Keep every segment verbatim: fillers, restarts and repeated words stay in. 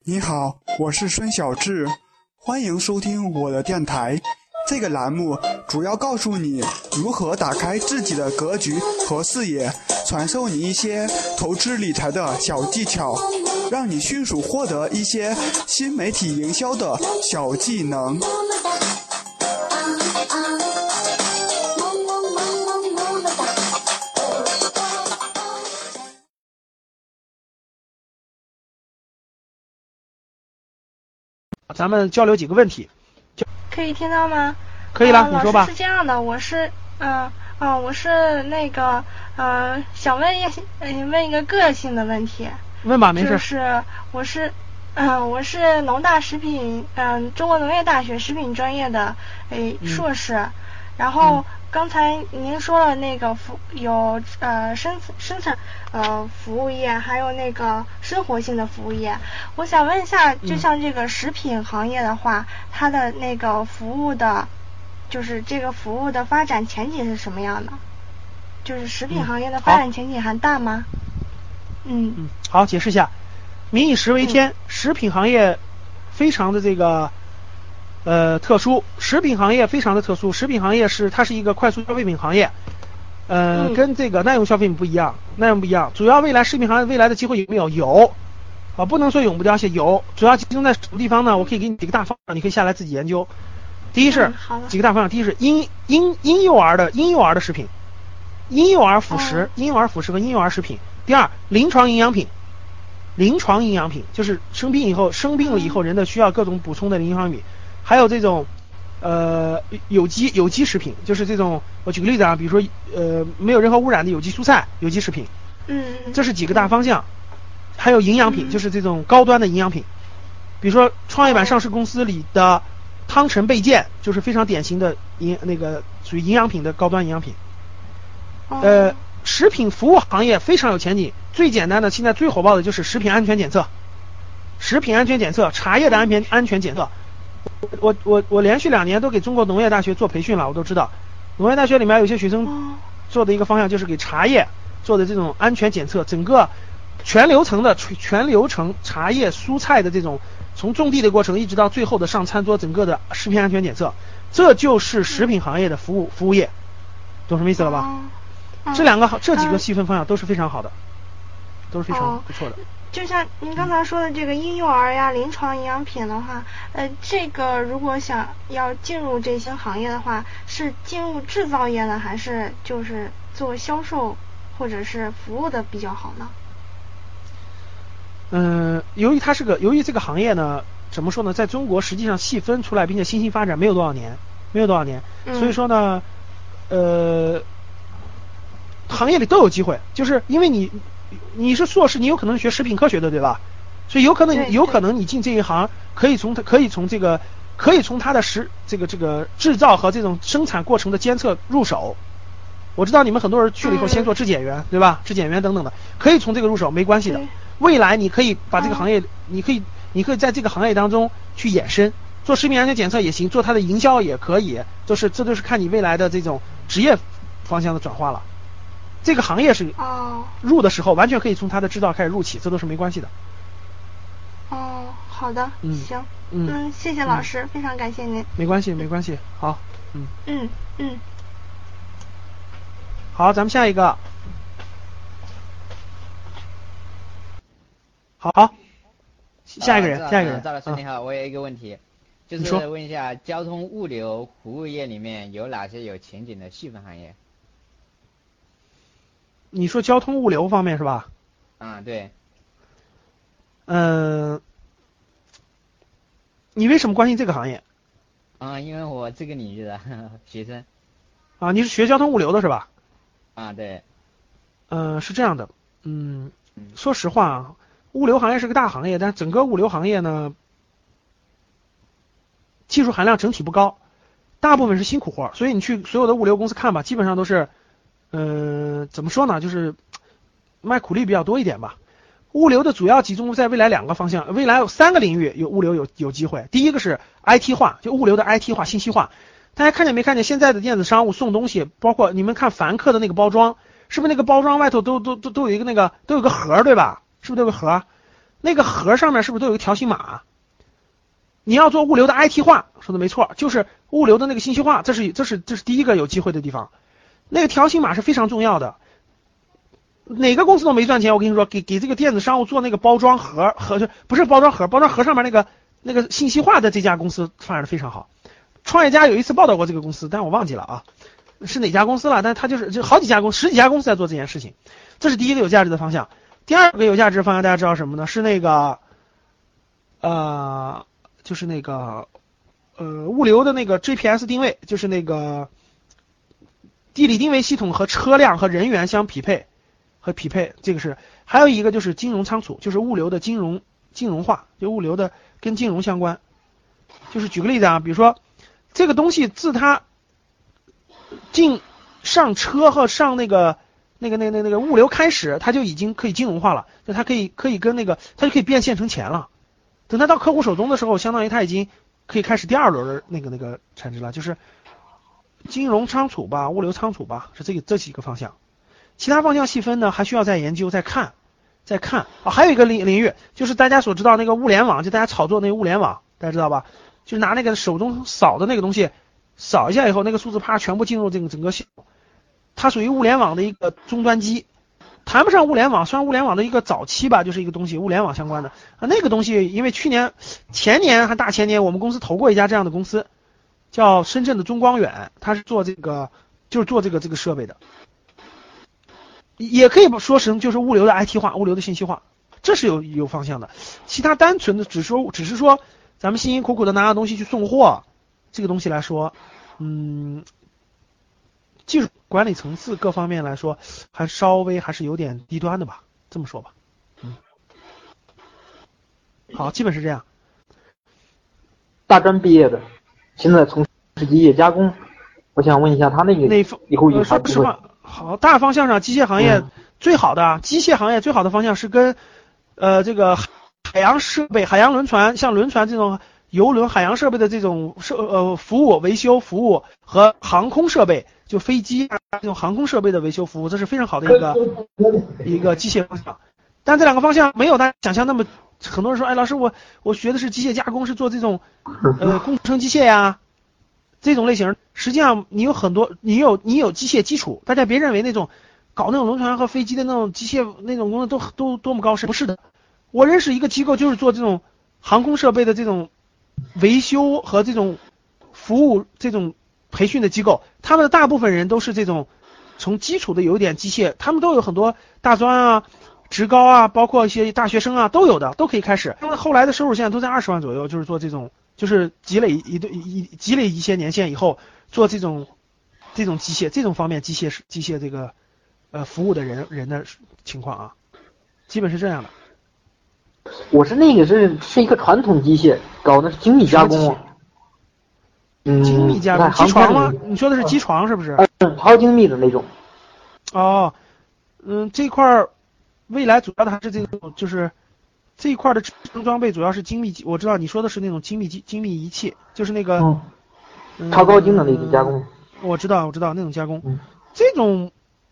你好，我是孙小智，欢迎收听我的电台。这个栏目主要告诉你如何打开自己的格局和视野，传授你一些投资理财的小技巧，让你迅速获得一些新媒体营销的小技能。 咱们交流几个问题， 可以听到吗？ 可以了， 呃、 你说吧。 老师是这样的，我是，嗯、呃，啊、呃，我是那个，呃，想问一，呃，问一个个性的问题。 问吧，没事。 就是我是，嗯、呃，我是农大食品，嗯、呃，中国农业大学食品专业的，诶，硕士，嗯、然后。嗯刚才您说了那个服有呃生生产呃服务业，还有那个生活性的服务业。我想问一下，就像这个食品行业的话，嗯、它的那个服务的，就是这个服务的发展前景是什么样的？就是食品行业的发展前景还大吗？嗯嗯，好，解释一下。民以食为天， 嗯、 食品行业非常的这个。呃，特殊食品行业非常的特殊，食品行业是它是一个快速消费品行业，呃， 嗯、 跟这个耐用消费品不一样，耐用不一样。主要未来食品行业未来的机会有没有？有，啊，不能说永不凋谢，有。主要集中在什么地方呢？我可以给你几个大方向，你可以下来自己研究。第一是、 嗯、 几个大方向，第一是婴婴婴幼儿的婴幼儿的食品，婴幼儿辅食、哦、婴幼儿辅食和婴幼儿食品。第二，临床营养品。临床营养品就是生病以后生病了以后人的需要各种补充的营养品。还有这种，呃，有机有机食品，就是这种，我举个例子啊，比如说，呃，没有任何污染的有机蔬菜、有机食品， 嗯， 这是几个大方向。还有营养品， 嗯、 就是这种高端的营养品，比如说创业板上市公司里的汤臣倍健，就是非常典型的营那个属于营养品的高端营养品。呃，食品服务行业非常有前景，最简单的现在最火爆的就是食品安全检测，食品安全检测，茶叶的安全安全检测。我我我连续两年都给中国农业大学做培训了，我都知道，农业大学里面有些学生做的一个方向就是给茶叶做的这种安全检测，整个全流程的全流程茶叶蔬菜的这种从种地的过程一直到最后的上餐桌，整个的食品安全检测，这就是食品行业的服务服务业，懂什么意思了吧？这两个这几个细分方向都是非常好的，都是非常不错的。 就像您刚才说的这个婴幼儿呀、临床营养品的话，呃，这个如果想要进入这些行业的话，是进入制造业呢，还是就是做销售或者是服务的比较好呢？ 嗯，由于它是个，由于这个行业呢，怎么说呢，在中国实际上细分出来并且新兴发展没有多少年，没有多少年， 嗯、 所以说呢，呃，行业里都有机会，就是因为你。你是硕士，你有可能学食品科学的，对吧？所以有可能有可能你进这一行，可以从它可以从这个可以从它的实这个这个制造和这种生产过程的监测入手。我知道你们很多人去了以后先做质检员，嗯、对吧？质检员等等的，可以从这个入手，没关系的。未来你可以把这个行业，你可以你可以在这个行业当中去衍生，做食品安全检测也行，做它的营销也可以，就是这都是看你未来的这种职业方向的转化了。这个行业是入的时候完全可以从它的制造开始入起，这都是没关系的。 哦，好的， 嗯、 行， 嗯, 嗯，谢谢老师，嗯、非常感谢您。 没关系，没关系，好，嗯嗯嗯， 好，咱们下一个，好，好下一个人， 呃、 下一个人。 赵老师你好，我有一个问题，就是问一下，交通物流服务业里面有哪些有前景的细分行业？ 你说交通物流方面是吧？ 啊，对。 嗯、呃，你为什么关心这个行业？ 啊，因为我这个领域的呵呵学生。 啊，你是学交通物流的是吧？ 啊，对。 呃，是这样的，嗯，说实话啊，物流行业是个大行业，但整个物流行业呢，技术含量整体不高，大部分是辛苦活，所以你去所有的物流公司看吧，基本上都是。嗯、呃，怎么说呢？就是卖苦力比较多一点吧。物流的主要集中在未来两个方向，未来有三个领域有物流有有机会。第一个是 I T 化，就物流的 I T 化、信息化。大家看见没看见？现在的电子商务送东西，包括你们看凡客的那个包装，是不是那个包装外头都都都都有一个那个都有个盒，对吧？是不是都有个盒？ 那个盒上面是不是都有一个条形码？你要做物流的 I T 化，说的没错，就是物流的那个信息化，这是这是这是第一个有机会的地方。那个条形码是非常重要的。哪个公司都没赚钱，我跟你说，给给这个电子商务做那个包装盒和不是包装盒，包装盒上面那个那个信息化的这家公司发展的非常好。创业家有一次报道过这个公司，但我忘记了啊，是哪家公司了？但他就是就好几家公司，十几家公司在做这件事情。这是第一个有价值的方向。第二个有价值的方向，大家知道什么呢？是那个呃。就是那个呃物流的那个 G P S 定位，就是那个地理定位系统和车辆和人员相匹配和匹配，这个是。还有一个就是金融仓储，就是物流的金融金融化，就物流的跟金融相关。就是举个例子啊，比如说这个东西自它进上车和上那个那个那个那个那个物流开始，它就已经可以金融化了，就它可以可以跟那个它就可以变现成钱了。等它到客户手中的时候，相当于它已经可以开始第二轮的那个那个产值了，就是金融仓储吧，物流仓储吧，是这个这几个方向。其他方向细分呢，还需要再研究、再看、再看啊、哦。还有一个领领域，就是大家所知道那个物联网，就大家炒作那个物联网，大家知道吧？就是拿那个手中扫的那个东西，扫一下以后，那个数字啪全部进入这个整个系统，它属于物联网的一个终端机。谈不上物联网，算物联网的一个早期吧，就是一个东西，物联网相关的啊。那个东西，因为去年、前年还大前年，我们公司投过一家这样的公司，叫深圳的中光远，它是做这个，就是做这个这个设备的，也可以说成就是物流的 I T 化，物流的信息化，这是有有方向的。其他单纯的只说，只是说咱们辛辛苦苦的拿着东西去送货，这个东西来说，嗯。技术管理层次各方面来说，还稍微还是有点低端的吧，这么说吧。嗯，好，基本是这样。 大专毕业的，现在从事机械加工，我想问一下他那个那以后有啥呃、说实话，好，大方向上，机械行业最好的、嗯、机械行业最好的方向是跟呃这个海洋设备、海洋轮船，像轮船这种邮轮、海洋设备的这种设呃服务、维修服务和航空设备。就飞机啊这种航空设备的维修服务，这是非常好的一个一个机械方向。但这两个方向没有大家想象那么，很多人说，哎，老师我我学的是机械加工，是做这种呃工程机械呀这种类型。实际上你有很多，你有你有机械基础，大家别认为那种搞那种轮船和飞机的那种机械那种工作都都多么高深，不是的。我认识一个机构，就是做这种航空设备的这种维修和这种服务这种。培训的机构，他们的大部分人都是这种从基础的有一点机械，他们都有很多大专啊、职高啊，包括一些大学生啊都有的，都可以开始。他们后来的收入现在都在二十万左右，就是做这种，就是积累一对一积累一些年限以后做这种这种机械这种方面机械机械这个呃服务的人人的情况啊，基本是这样的。 我是那个是是一个传统机械，搞的是精密加工。嗯， 精密加工，机床吗？你说的是机床是不是？ 嗯，超精密的那种。 哦，嗯，这块儿未来主要的还是这种，就是这一块的智能装备主要是精密，我知道你说的是那种精密机精密仪器，就是那个、 嗯嗯、 超高精的那种加工。 我知道，我知道那种加工， 嗯、 这种，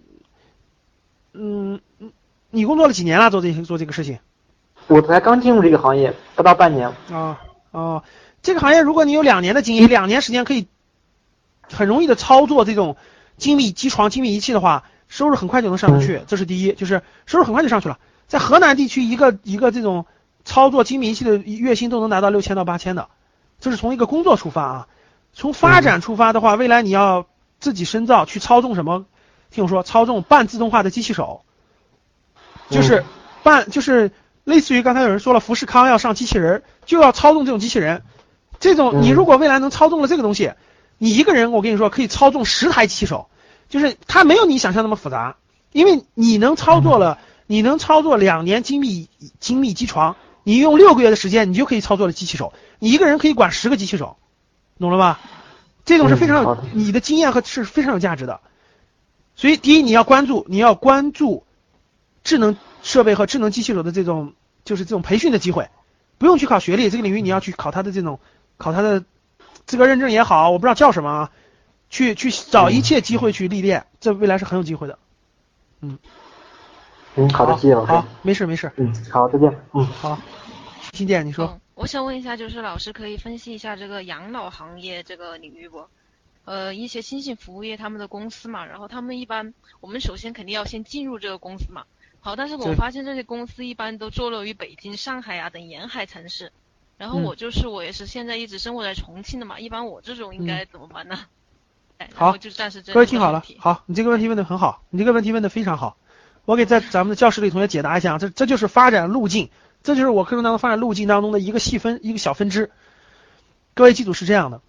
嗯，你工作了几年了？做这做这个事情？ 我才刚进入这个行业，不到半年。 啊、哦、哦。这个行业，如果你有两年的经验，两年时间可以很容易的操作这种精密机床、精密仪器的话，收入很快就能上去。这是第一，就是收入很快就上去了。在河南地区，一个一个这种操作精密仪器的月薪都能拿到六千到八千的，这是从一个工作出发啊。从发展出发的话，未来你要自己深造去操纵什么？听我说，操纵半自动化的机器手，就是半就是类似于刚才有人说了，富士康要上机器人，就要操纵这种机器人。这种你如果未来能操纵了这个东西，你一个人我跟你说可以操纵十台机器手，就是它没有你想象那么复杂，因为你能操作了，你能操作两年精密精密机床，你用六个月的时间你就可以操作了机器手，你一个人可以管十个机器手，懂了吧？这种是非常有你的经验和是非常有价值的。所以第一你要关注你要关注智能设备和智能机器手的这种就是这种培训的机会，不用去考学历，这个领域你要去考它的这种考他的资格认证也好，我不知道叫什么啊，去去找一切机会去历练，这未来是很有机会的。嗯， 嗯，好的，谢谢老师。 好，没事没事。 嗯，好，再见。嗯， 好，新建你说、 嗯。我想问一下，就是老师可以分析一下这个养老行业这个领域不？呃，一些新兴服务业他们的公司嘛，然后他们一般，我们首先肯定要先进入这个公司嘛。好，但是我发现这些公司一般都坐落于北京、上海啊等沿海城市。然后我就是、嗯、我也是现在一直生活在重庆的嘛，一般我这种应该怎么办呢？ 嗯、好， 就暂时各位听好了，好，你这个问题问得很好，你这个问题问得非常好。我给在咱们的教室里同学解答一下，这这就是发展路径，这就是我课程当中发展路径当中的一个细分一个小分支。各位记住是这样的，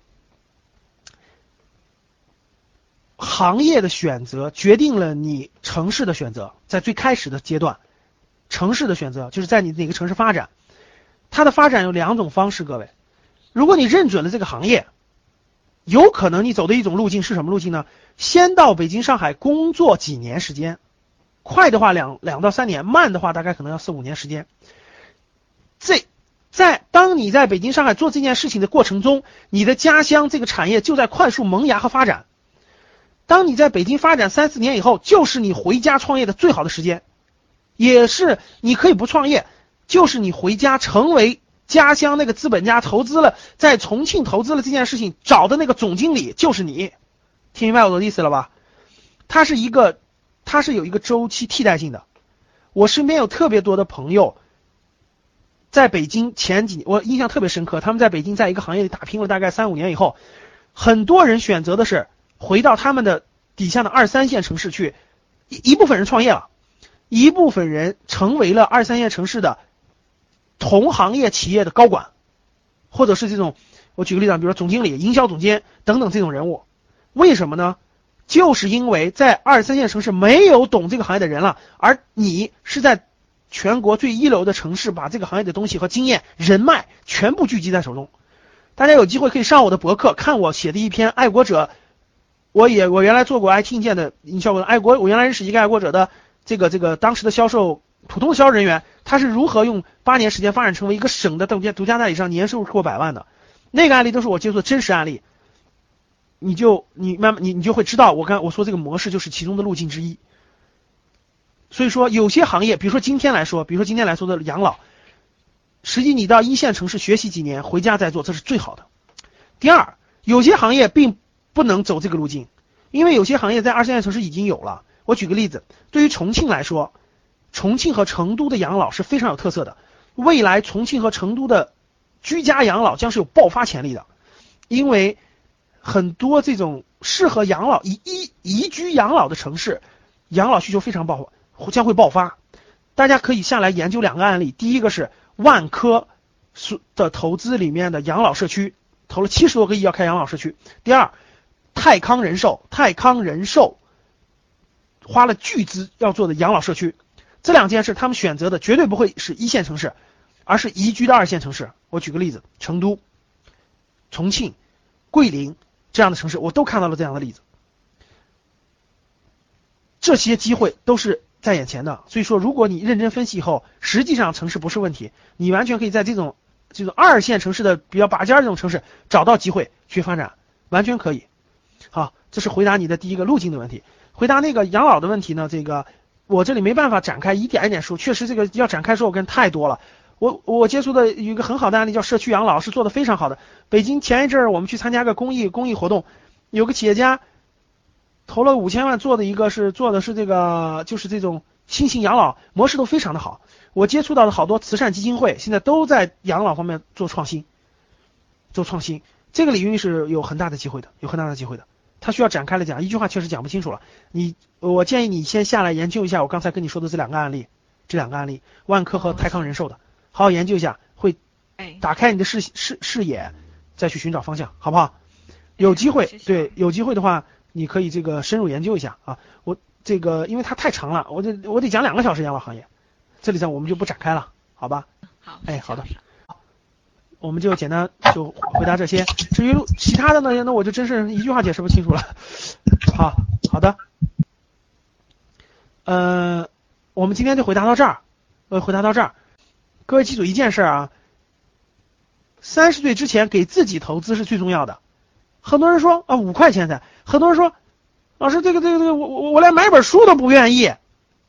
行业的选择决定了你城市的选择，在最开始的阶段，城市的选择就是在你哪个城市发展，它的发展有两种方式。各位，如果你认准了这个行业，有可能你走的一种路径是什么路径呢？先到北京、上海工作几年时间。快的话两两到三年，慢的话大概可能要四五年时间。这在当你在北京、上海做这件事情的过程中，你的家乡这个产业就在快速萌芽和发展。当你在北京发展三四年以后，就是你回家创业的最好的时间，也是你可以不创业，就是你回家成为家乡那个资本家投资了，在重庆投资了这件事情找的那个总经理就是你。听明白我的意思了吧？它是一个它是有一个周期替代性的。我身边有特别多的朋友在北京前几年，我印象特别深刻，他们在北京在一个行业里打拼了大概三五年以后，很多人选择的是回到他们的底下的二三线城市去，一一部分人创业了，一部分人成为了二三线城市的同行业企业的高管，或者是这种，我举个例子，比如说总经理、营销总监等等这种人物。为什么呢？就是因为在二三线城市没有懂这个行业的人了，而你是在全国最一流的城市把这个行业的东西和经验、人脉全部聚集在手中。大家有机会可以上我的博客看我写的一篇爱国者，我也我原来做过 I T 硬件的营销，爱国我原来认识一个爱国者的这个这个当时的销售普通的销售人员，他是如何用八年时间发展成为一个省的独家独家代理商，年收入超过百万的。那个案例都是我接触的真实案例，你就你慢慢你你就会知道，我刚我说这个模式就是其中的路径之一。所以说有些行业，比如说今天来说，比如说今天来说的养老，实际你到一线城市学习几年，回家再做，这是最好的。第二，有些行业并不能走这个路径，因为有些行业在二三线城市已经有了。我举个例子，对于重庆来说，重庆和成都的养老是非常有特色的，未来重庆和成都的居家养老将是有爆发潜力的，因为很多这种适合养老宜宜宜居养老的城市，养老需求非常爆将会爆发。大家可以下来研究两个案例，第一个是万科的投资里面的养老社区，投了七十多个亿要开养老社区。第二，泰康人寿，泰康人寿花了巨资要做的养老社区。这两件事他们选择的绝对不会是一线城市，而是宜居的二线城市。我举个例子，成都、重庆、桂林这样的城市，我都看到了这样的例子。这些机会都是在眼前的，所以说如果你认真分析以后，实际上城市不是问题，你完全可以在这种这种二线城市的比较拔尖这种城市找到机会去发展，完全可以。好，这是回答你的第一个路径的问题。回答那个养老的问题呢，这个我这里没办法展开，一点一点说，确实这个要展开说我跟太多了。我我接触的有一个很好的案例叫社区养老，是做的非常好的。北京前一阵儿我们去参加个公益公益活动，有个企业家投了五千万做的一个是做的是这个就是这种新型养老模式都非常的好。我接触到的好多慈善基金会现在都在养老方面做创新，做创新，这个领域是有很大的机会的，有很大的机会的。他需要展开来讲，一句话确实讲不清楚了。你我建议你先下来研究一下我刚才跟你说的这两个案例，这两个案例，万科和泰康人寿的，好好研究一下，会打开你的视视视野，再去寻找方向，好不好？有机会，对，有机会的话，你可以这个深入研究一下啊。我这个因为它太长了，我得我得讲两个小时养老行业，这里上我们就不展开了，好吧？ 好， 哎，好的。我们就简单就回答这些，至于其他的呢，那我就真是一句话解释不清楚了。好，好的，呃，我们今天就回答到这儿，呃，回答到这儿。各位记住一件事啊，三十岁之前给自己投资是最重要的。很多人说啊，五块钱才，很多人说，老师这个这个这个，我我我连买本书都不愿意，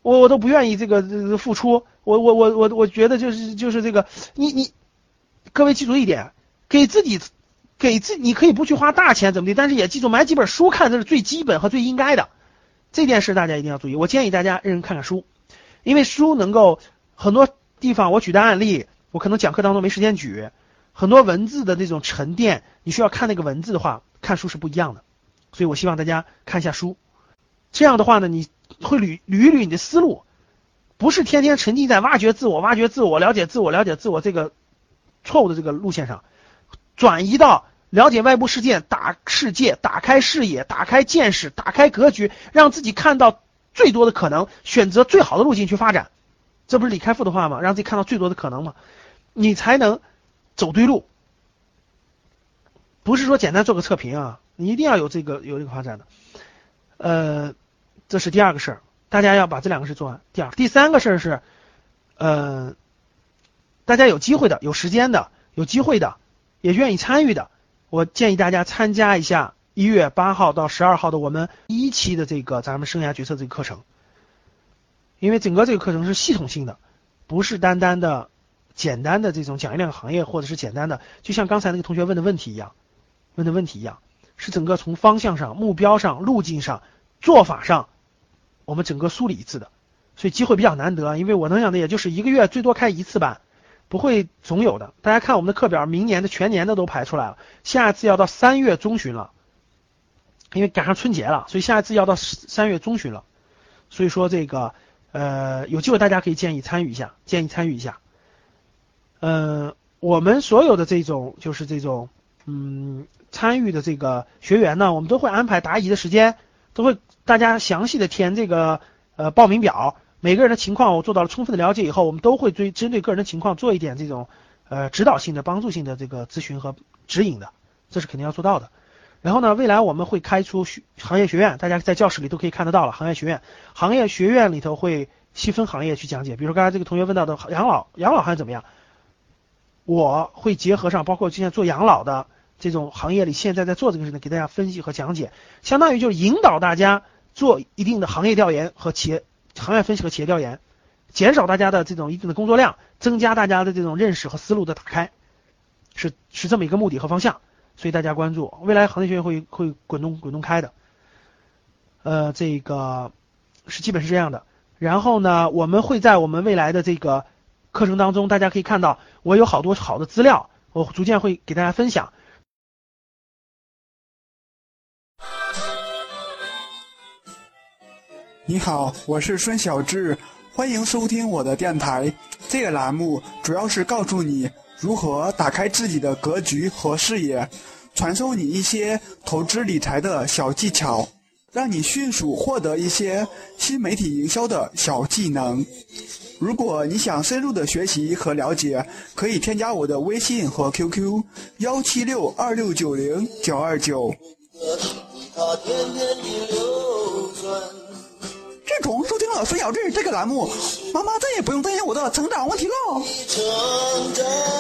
我我都不愿意这个、这个、付出，我我我我我觉得就是就是这个，你你各位记住一点，给自己给自你可以不去花大钱怎么的，但是也记住买几本书看，这是最基本和最应该的，这件事大家一定要注意。我建议大家认真看看书，因为书能够很多地方我举的案例，我可能讲课当中没时间举，很多文字的那种沉淀，你需要看那个文字的话，看书是不一样的，所以我希望大家看一下书。这样的话呢，你会捋捋一捋你的思路，不是天天沉浸在挖掘自我、挖掘自我、了解自我、了解自我这个错误的这个路线上，转移到了解外部世界、打世界、打开视野、打开见识、打开格局，让自己看到最多的可能，选择最好的路径去发展。这不是李开复的话吗？让自己看到最多的可能吗？你才能走对路。不是说简单做个测评啊，你一定要有这个有这个发展的。呃。这是第二个事儿，大家要把这两个事做完。第二，第三个事儿是，呃，大家有机会的、有时间的、有机会的、也愿意参与的，我建议大家参加一下一月八号到十二号的我们一期的这个咱们生涯决策这个课程，因为整个这个课程是系统性的，不是单单的、简单的这种讲一两个行业，或者是简单的，就像刚才那个同学问的问题一样，问的问题一样，是整个从方向上、目标上、路径上、做法上。我们整个梳理一次的，所以机会比较难得，因为我能想的也就是一个月最多开一次班，不会总有的。大家看我们的课表，明年的全年的都排出来了，下一次要到三月中旬了，因为赶上春节了，所以下一次要到三月中旬了。所以说这个呃有机会大家可以建议参与一下，建议参与一下。呃，我们所有的这种就是这种嗯参与的这个学员呢，我们都会安排答疑的时间，都会。大家详细的填这个呃报名表，每个人的情况我做到了充分的了解以后，我们都会对针对个人的情况做一点这种呃指导性的、帮助性的这个咨询和指引的，这是肯定要做到的。然后呢，未来我们会开出行业学院，大家在教室里都可以看得到了。行业学院，行业学院里头会细分行业去讲解，比如说刚才这个同学问到的养老，养老行业怎么样？我会结合上包括现在做养老的这种行业里现在在做这个事情，给大家分析和讲解，相当于就是引导大家做一定的行业调研和企业行业分析和企业调研，减少大家的这种一定的工作量，增加大家的这种认识和思路的打开，是是这么一个目的和方向。所以大家关注，未来行业学院会会滚动滚动开的，呃，这个是基本是这样的。然后呢，我们会在我们未来的这个课程当中，大家可以看到我有好多好的资料，我逐渐会给大家分享。 你好，我是孙小志，欢迎收听我的电台。这个栏目主要是告诉你如何打开自己的格局和视野，传授你一些投资理财的小技巧，让你迅速获得一些新媒体营销的小技能。如果你想深入的学习和了解，可以添加我的微信和 Q Q 幺七六二六九零九二九。自从收听了孙小志这个栏目，妈妈再也不用担心我的成长问题了。